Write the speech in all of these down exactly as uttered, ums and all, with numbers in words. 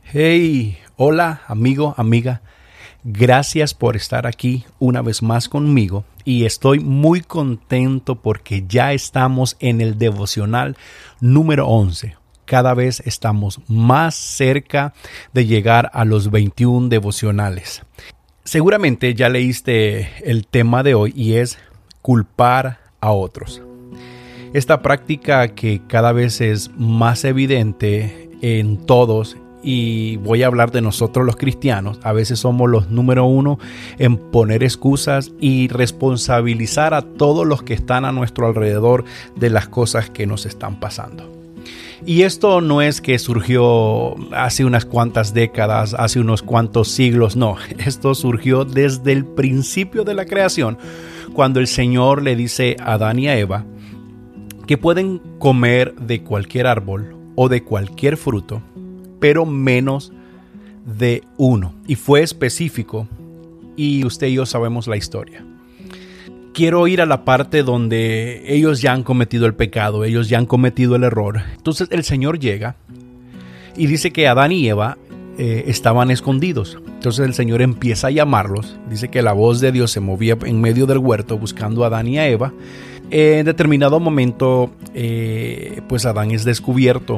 Hey, hola amigo, amiga. Gracias por estar aquí una vez más conmigo y estoy muy contento porque ya estamos en el devocional número once. Cada vez estamos más cerca de llegar a los veintiún devocionales. Seguramente ya leíste el tema de hoy y es culpar a otros. Esta práctica que cada vez es más evidente en todos, y voy a hablar de nosotros los cristianos, a veces somos los número uno en poner excusas y responsabilizar a todos los que están a nuestro alrededor de las cosas que nos están pasando. Y esto no es que surgió hace unas cuantas décadas, hace unos cuantos siglos, no. Esto surgió desde el principio de la creación, cuando el Señor le dice a Adán y a Eva que pueden comer de cualquier árbol o de cualquier fruto, pero menos de uno. Y fue específico, y usted y yo sabemos la historia. Quiero ir a la parte donde ellos ya han cometido el pecado, ellos ya han cometido el error. Entonces el Señor llega y dice que Adán y Eva eh, estaban escondidos. Entonces el Señor empieza a llamarlos. Dice que la voz de Dios se movía en medio del huerto buscando a Adán y a Eva. En determinado momento, eh, pues Adán es descubierto.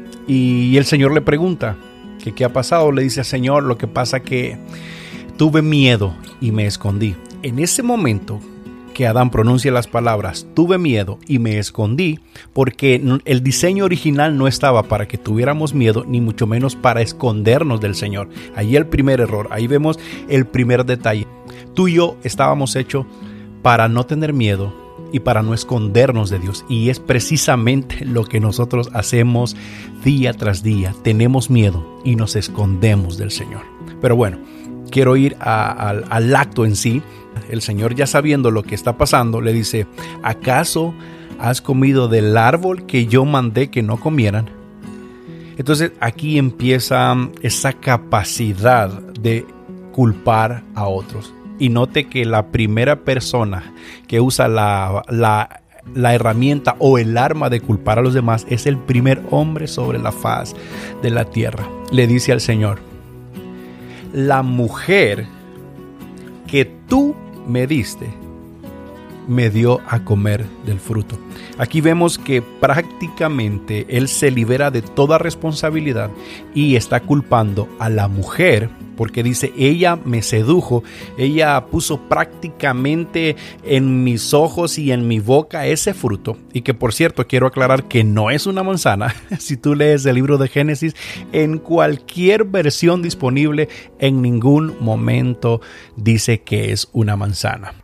Y el Señor le pregunta que qué ha pasado. Le dice: Señor, lo que pasa que tuve miedo y me escondí. En ese momento que Adán pronuncia las palabras tuve miedo y me escondí, porque el diseño original no estaba para que tuviéramos miedo, ni mucho menos para escondernos del Señor. Ahí el primer error, ahí vemos el primer detalle. Tú y yo estábamos hechos para no tener miedo y para no escondernos de Dios. Y es precisamente lo que nosotros hacemos día tras día. Tenemos miedo y nos escondemos del Señor. Pero bueno, quiero ir a, a, al acto en sí. El Señor, ya sabiendo lo que está pasando, le dice: ¿acaso has comido del árbol que yo mandé que no comieran? Entonces aquí empieza esa capacidad de culpar a otros. Y note que la primera persona que usa la, la, la herramienta o el arma de culpar a los demás es el primer hombre sobre la faz de la tierra. Le dice al Señor: la mujer que tú me diste me dio a comer del fruto. Aquí vemos que prácticamente él se libera de toda responsabilidad y está culpando a la mujer, porque dice: ella me sedujo, ella puso prácticamente en mis ojos y en mi boca ese fruto. Y que, por cierto, quiero aclarar que no es una manzana. Si tú lees el libro de Génesis, en cualquier versión disponible, en ningún momento dice que es una manzana.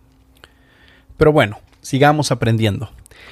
Pero bueno, sigamos aprendiendo.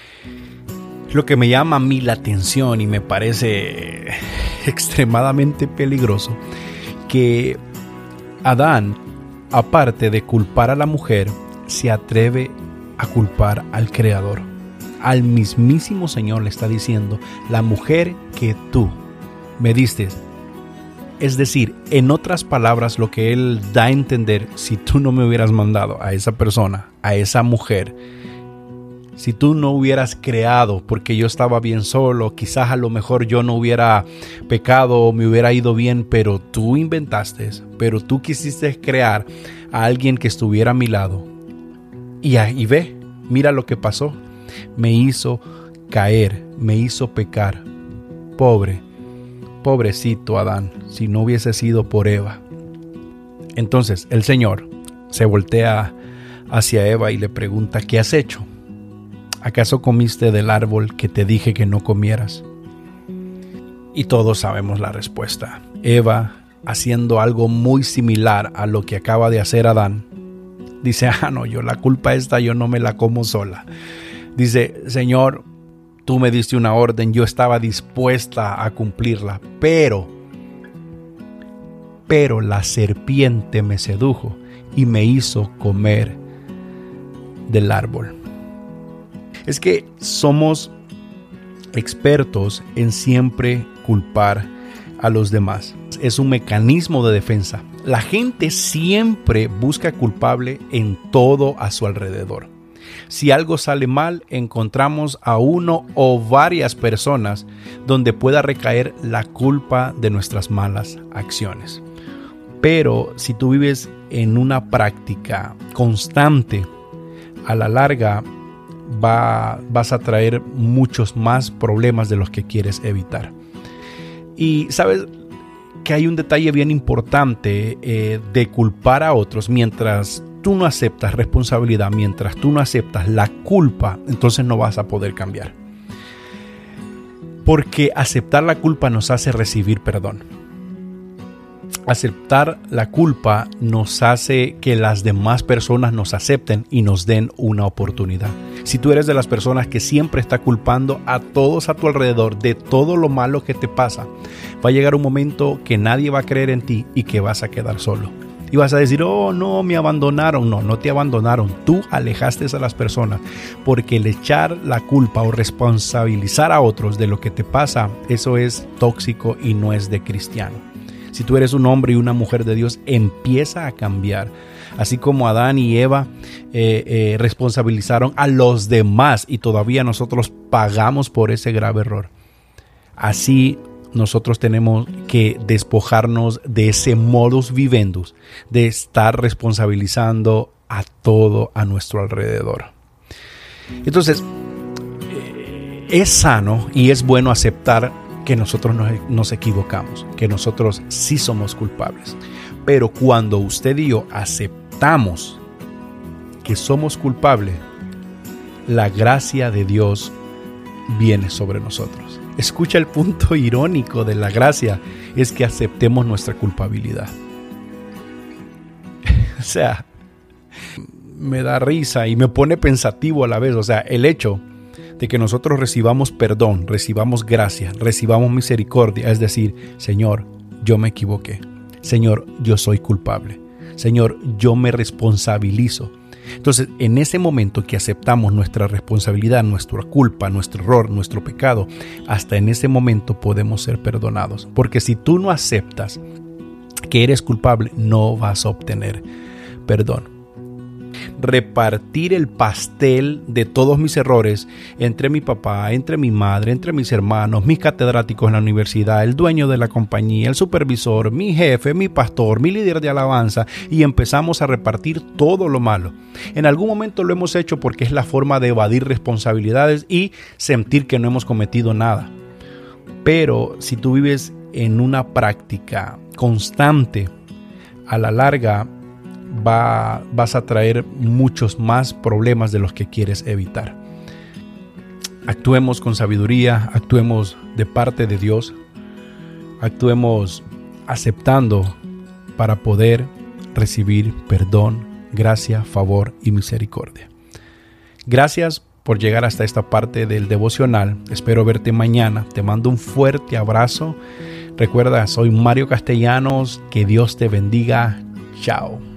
Lo que me llama a mí la atención y me parece extremadamente peligroso, que Adán, aparte de culpar a la mujer, se atreve a culpar al Creador. Al mismísimo Señor le está diciendo: la mujer que tú me diste. Es decir, en otras palabras, lo que él da a entender: si tú no me hubieras mandado a esa persona, a esa mujer, si tú no hubieras creado, porque yo estaba bien solo, quizás a lo mejor yo no hubiera pecado o me hubiera ido bien, pero tú inventaste, pero tú quisiste crear a alguien que estuviera a mi lado. Y ahí ve, mira lo que pasó. Me hizo caer, me hizo pecar. Pobre, pobrecito Adán, si no hubiese sido por Eva. Entonces el Señor se voltea hacia Eva y le pregunta: ¿qué has hecho? ¿Acaso comiste del árbol que te dije que no comieras? Y todos sabemos la respuesta. Eva, haciendo algo muy similar a lo que acaba de hacer Adán, dice: ah, no, yo la culpa esta yo no me la como sola. Dice: Señor, tú me diste una orden, yo estaba dispuesta a cumplirla, pero, pero la serpiente me sedujo y me hizo comer del árbol. Es que somos expertos en siempre culpar a los demás. Es un mecanismo de defensa. La gente siempre busca culpable en todo a su alrededor. Si algo sale mal, encontramos a uno o varias personas donde pueda recaer la culpa de nuestras malas acciones. Pero si tú vives en una práctica constante, a la larga va, vas a traer muchos más problemas de los que quieres evitar. Y sabes que hay un detalle bien importante eh, de culpar a otros. Mientras tú no aceptas responsabilidad, mientras tú no aceptas la culpa, entonces no vas a poder cambiar. Porque aceptar la culpa nos hace recibir perdón. Aceptar la culpa nos hace que las demás personas nos acepten y nos den una oportunidad. Si tú eres de las personas que siempre está culpando a todos a tu alrededor de todo lo malo que te pasa, va a llegar un momento que nadie va a creer en ti y que vas a quedar solo. Y vas a decir, oh no, me abandonaron. No, no te abandonaron. Tú alejaste a las personas, porque el echar la culpa o responsabilizar a otros de lo que te pasa, eso es tóxico y no es de cristiano. Si tú eres un hombre y una mujer de Dios, empieza a cambiar. Así como Adán y Eva eh, eh, responsabilizaron a los demás y todavía nosotros pagamos por ese grave error. Así nosotros tenemos que despojarnos de ese modus vivendus, de estar responsabilizando a todo a nuestro alrededor. Entonces, eh, es sano y es bueno aceptar que nosotros nos, nos equivocamos, que nosotros sí somos culpables. Pero cuando usted y yo aceptamos que somos culpables, la gracia de Dios viene sobre nosotros. Escucha el punto irónico de la gracia, es que aceptemos nuestra culpabilidad. O sea, me da risa y me pone pensativo a la vez. O sea, el hecho de que nosotros recibamos perdón, recibamos gracia, recibamos misericordia, es decir, Señor, yo me equivoqué. Señor, yo soy culpable. Señor, yo me responsabilizo. Entonces, en ese momento que aceptamos nuestra responsabilidad, nuestra culpa, nuestro error, nuestro pecado, hasta en ese momento podemos ser perdonados. Porque si tú no aceptas que eres culpable, no vas a obtener perdón. Repartir el pastel de todos mis errores entre mi papá, entre mi madre, entre mis hermanos, mis catedráticos en la universidad, el dueño de la compañía, el supervisor, mi jefe, mi pastor, mi líder de alabanza, y empezamos a repartir todo lo malo. En algún momento lo hemos hecho porque es la forma de evadir responsabilidades y sentir que no hemos cometido nada. Pero si tú vives en una práctica constante, a la larga Va, vas a traer muchos más problemas de los que quieres evitar. Actuemos con sabiduría, actuemos de parte de Dios, actuemos aceptando para poder recibir perdón, gracia, favor y misericordia. Gracias por llegar hasta esta parte del devocional. Espero verte mañana. Te mando un fuerte abrazo. Recuerda, soy Mario Castellanos. Que Dios te bendiga. Chao.